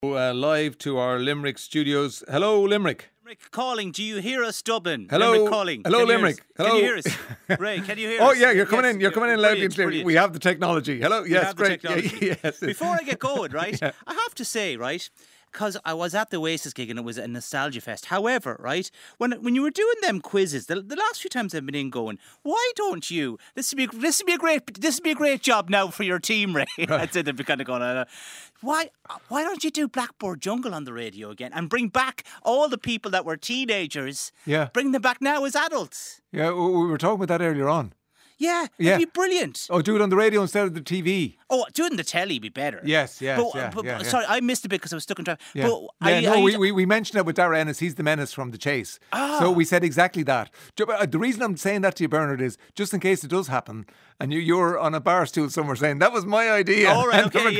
Live to our Limerick studios. Hello, Limerick. Limerick calling. Do you hear us, Dublin? Hello. Limerick calling. Hello, Limerick. Hello. Can you hear us? Ray, can you hear us? Oh, yeah, you're coming in. You're coming in loudly and clear. Brilliant. We have the technology. Hello. Yes, have the great. technology. Yes. Before I get going, right, I have to say, right, because I was at the Oasis gig and it was a nostalgia fest. However, right, when you were doing them quizzes, the last few times I've been in going, why don't you? This would be a great job now for your team, Ray. Right. I'd say they'd be kind of going, why don't you do Blackboard Jungle on the radio again and bring back all the people that were teenagers? Yeah. Bring them back now as adults. Yeah, we were talking about that earlier on. Yeah, it'd be brilliant. Oh, do it on the radio instead of the TV. Oh, doing the telly would be better. Yes. Sorry, I missed a bit because I was stuck in traffic. Yeah. We mentioned it with Dara Ennis. He's the menace from The Chase. So we said exactly that. The reason I'm saying that to you, Bernard, is just in case it does happen and you're on a bar stool somewhere saying, that was my idea. All right, okay,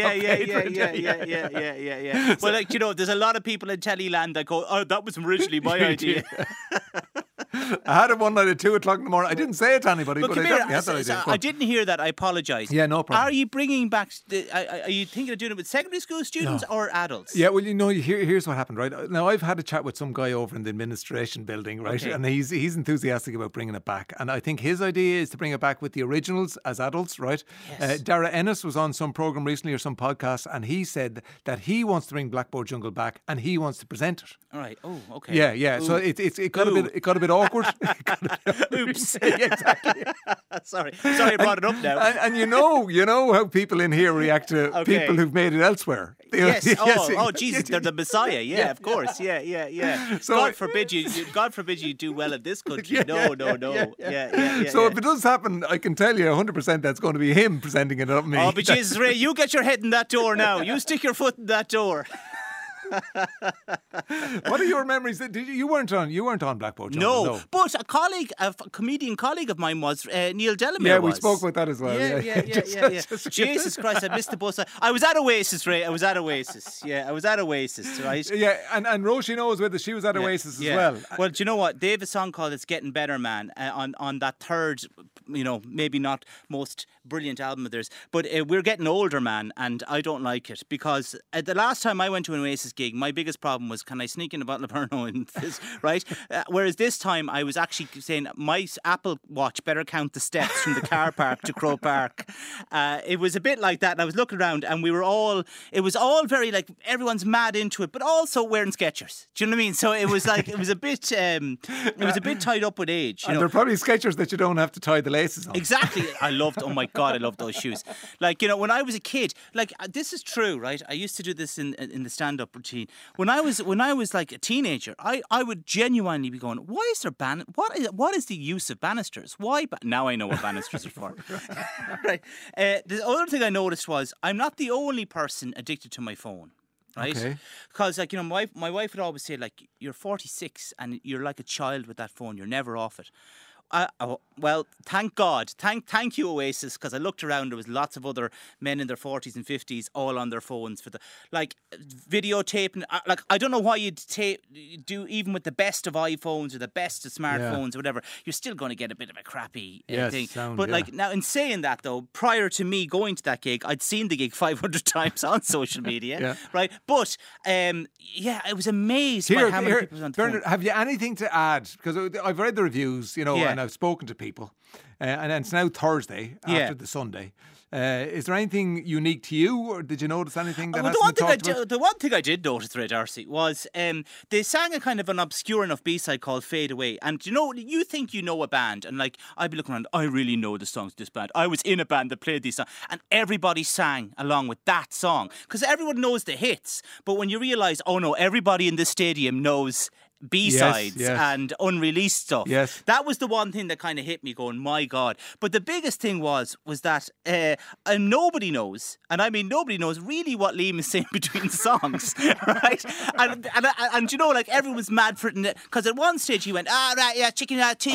yeah. Well, like, there's a lot of people in Tellyland that go, oh, that was originally my idea. I had it one night at 2 o'clock in the morning. I didn't say it to anybody, but I definitely had that idea. I didn't hear that. I apologise. Yeah, no problem. Are you bringing back? Are you thinking of doing it with secondary school students or adults? Yeah, well, here's what happened, right? Now, I've had a chat with some guy over in the administration building, right? Okay. And he's enthusiastic about bringing it back. And I think his idea is to bring it back with the originals as adults, right? Yes. Dara Ennis was on some programme recently or some podcast, and he said that he wants to bring Blackboard Jungle back and he wants to present it. All right. Oh, okay. Yeah. Ooh. So it got a bit awkward. Oops. Yeah, exactly. Sorry, I brought it up now. And you know how people in here react to people who've made it elsewhere. Yes. Oh, Jesus, they're the Messiah. Yeah, of course. Yeah. So God forbid you do well in this country. No. Yeah. So if it does happen, I can tell you 100% that's going to be him presenting it, not me. Oh, but Jesus, Ray, you get your head in that door now. You stick your foot in that door. What are your memories? You weren't on Blackboard Jungle. No, but a comedian colleague of mine was Neil Delamere. Yeah, we spoke about that as well. Yeah. Jesus Christ, I missed the bus. I was at Oasis, Ray. I was at Oasis, right? Yeah, and Roisin was with us. She was at Oasis as well. Well, do you know what? They have a song called "It's Getting Better, Man" on that third, maybe not most brilliant album of theirs. But we're getting older, man, and I don't like it because the last time I went to an Oasis gig, my biggest problem was, can I sneak in a bottle of Pernod in this, right? Whereas this time I was actually saying my Apple Watch better count the steps from the car park to Croke Park. It was a bit like that, and I was looking around and it was all very like, everyone's mad into it, but also wearing Skechers. Do you know what I mean? So it was like, it was a bit tied up with age. And they're probably Skechers that you don't have to tie the laces on. Exactly. I loved those shoes. Like, when I was a kid, like, this is true, right? I used to do this in the stand-up routine. When I was like a teenager, I would genuinely be going, why is there what is the use of banisters? Why? Now I know what banisters are for. Right. The other thing I noticed was I'm not the only person addicted to my phone. Right, because my wife would always say, like, you're 46 and you're like a child with that phone. You're never off it. Well, thank God. Thank you, Oasis, because I looked around. There was lots of other men in their 40s and 50s all on their phones for the videotaping. Like, I don't know why you'd do even with the best of iPhones or the best of smartphones or whatever. You're still going to get a bit of a crappy thing. But like, now, in saying that though, prior to me going to that gig, I'd seen the gig 500 times on social media, right? But I was amazed by how many people was on the Bernard, phone. have you anything to add? Because I've read the reviews, and I've spoken to people, and it's now Thursday after the Sunday. Is there anything unique to you, or did you notice anything that hasn't been talked about? The one thing I did notice, Ray Darcy, was they sang a kind of an obscure enough B-side called Fade Away. And you think you know a band, and like, I'd be looking around, I really know the songs of this band. I was in a band that played these songs, and everybody sang along with that song. Because everyone knows the hits, but when you realise, oh no, everybody in this stadium knows B-sides and unreleased stuff. Yes. That was the one thing that kind of hit me going, my God. But the biggest thing was that nobody knows, and I mean nobody knows really what Liam is saying between songs, right? And like, everyone's mad for it, because at one stage he went, chicken,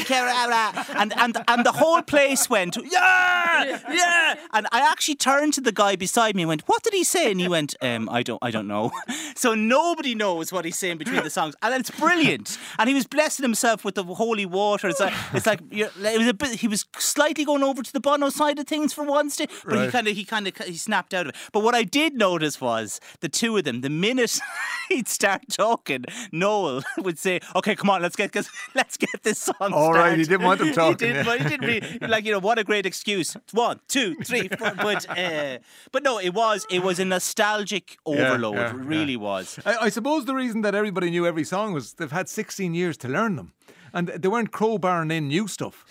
TK, and the whole place went, yeah. And I actually turned to the guy beside me and went, what did he say? And he went, I don't know. So nobody knows what he's saying between the songs, and it's brilliant. brilliant. And he was blessing himself with the holy water. It's like it was a bit. He was slightly going over to the Bono side of things for once, but he snapped out of it. But what I did notice was the two of them. The minute he'd start talking, Noel would say, "Okay, come on, let's get this song started." All right, he didn't want them talking. He didn't really, what a great excuse. 1, 2, 3, 4. But no, it was a nostalgic overload. Yeah, it really was. I suppose the reason that everybody knew every song was they've had 16 years to learn them. And they weren't crowbarring in new stuff.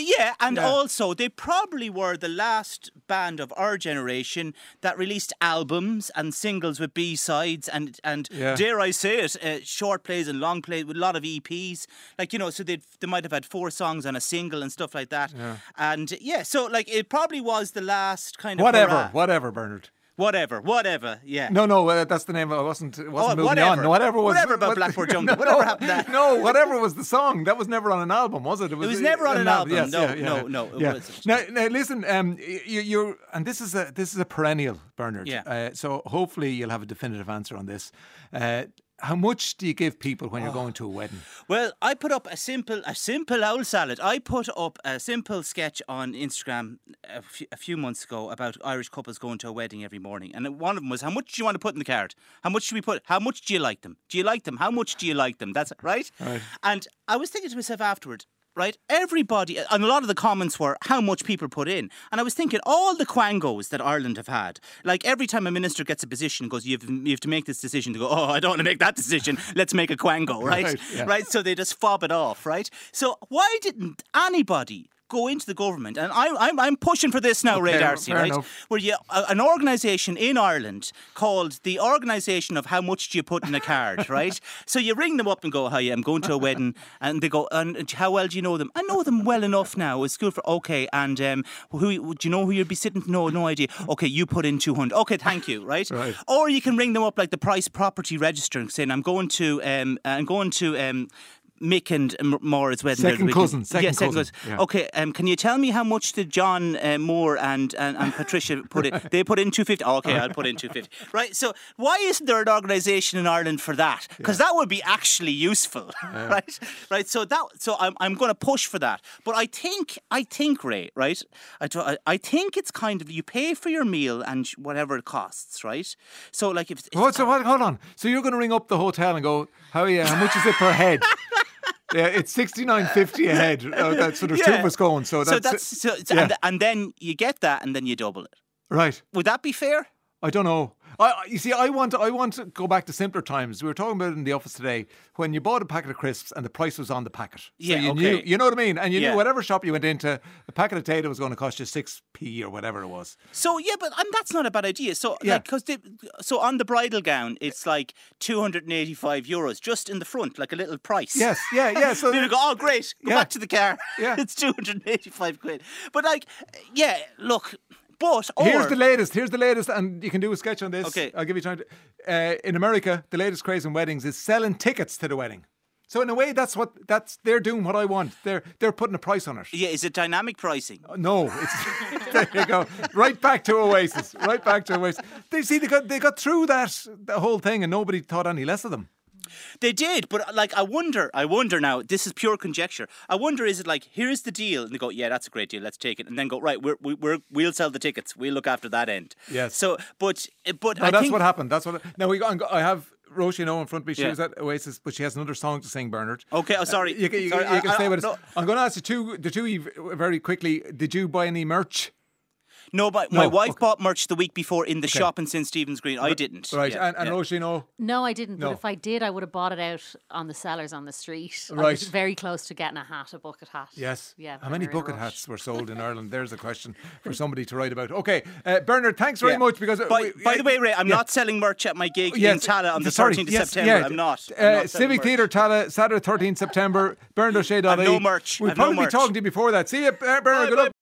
Also they probably were the last band of our generation that released albums and singles with B-sides and dare I say it, short plays and long plays with a lot of EPs. So they might have had 4 songs on a single and stuff like that. Yeah. And so it probably was the last kind of whatever, Bernard. Whatever, yeah. No, that's the name. I wasn't moving whatever. on. Whatever about Blackboard Jungle. Whatever happened there. No, whatever was the song. That was never on an album, was it? It was never on an album. Yes, no. It wasn't. Now, listen. You're and this is a perennial, Bernard. Yeah. So hopefully you'll have a definitive answer on this. How much do you give people when you're going to a wedding? Well, I put up a simple owl salad. I put up a simple sketch on Instagram a few months ago about Irish couples going to a wedding every morning. And one of them was, how much do you want to put in the card? How much should we put? How much do you like them? Do you like them? How much do you like them? That's right. And I was thinking to myself afterward, right, everybody, and a lot of the comments were how much people put in. And I was thinking, all the quangos that Ireland have had, like every time a minister gets a position, goes, you have to make this decision, to go, oh, I don't want to make that decision, let's make a quango, right? Right, so they just fob it off, right? So why didn't anybody go into the government, and I'm pushing for this now, Ray Darcy, right? Enough. Where an organisation in Ireland called the Organisation of How Much Do You Put in a Card, right? So you ring them up and go, "Hi, I'm going to a wedding," and they go, "And how well do you know them?" "I know them well enough now. It's good for okay." And who do you know who you'd be sitting? No idea. Okay, you put in 200. Okay, thank you, right? Or you can ring them up like the Price Property Register, saying, "I'm going to Mick and Maura's wedding." Second cousin. Yeah. Okay, can you tell me how much did John Moore and Patricia put in? They put in 250. Okay, I'll put in 250. Right. So why isn't there an organisation in Ireland for that? Because that would be actually useful, right? Right. So I'm going to push for that. But I think Ray, right? I think it's kind of, you pay for your meal and whatever it costs, right? So like hold on. So you're going to ring up the hotel and go, how much is it per head? Yeah, it's $69.50 a head. So there's 2 of us going. And then you get that, and then you double it. Right. Would that be fair? I don't know. You see, I want to go back to simpler times. We were talking about it in the office today when you bought a packet of crisps and the price was on the packet. So you knew, you know what I mean? And you knew whatever shop you went into, a packet of potato was going to cost you 6p or whatever it was. So but that's not a bad idea. So so on the bridal gown, it's like €285 just in the front, like a little price. Yes, yeah. So you go, oh great, go back to the car. Yeah, it's 285 quid. But look. But here's the latest, and you can do a sketch on this. Okay. I'll give you time to. In America, the latest craze in weddings is selling tickets to the wedding. So in a way, they're doing what I want. They're putting a price on it. Yeah, is it dynamic pricing? No, it's there you go. Right back to Oasis. They got through the whole thing, and nobody thought any less of them. They did, but I wonder now, this is pure conjecture. I wonder, is it like, here's the deal, and they go, yeah, that's a great deal, let's take it, and then go, right, we'll sell the tickets, we'll look after that end. Yes. So, but that's what happened. I have Roisin O in front of me. She was at Oasis, but she has another song to sing, Bernard. Okay, sorry. You can stay with us. I'm going to ask you the two very quickly. Did you buy any merch? No, but my wife bought merch the week before in the shop in St. Stephen's Green. I didn't. Right, and Roisin O? No, I didn't. But if I did, I would have bought it out on the sellers on the street. Right. I was very close to getting a bucket hat. Yes. Yeah. How many bucket hats were sold in Ireland? There's a question for somebody to write about. Okay, Bernard, thanks very much. Because by the way, Ray, I'm not selling merch at my gig in Tala on the 13th of September. I'm not. Civic Theatre Tala, Saturday 13th September. Bernard O'Shea. No merch. We'll probably be talking to you before that. See you, Bernard. Good luck.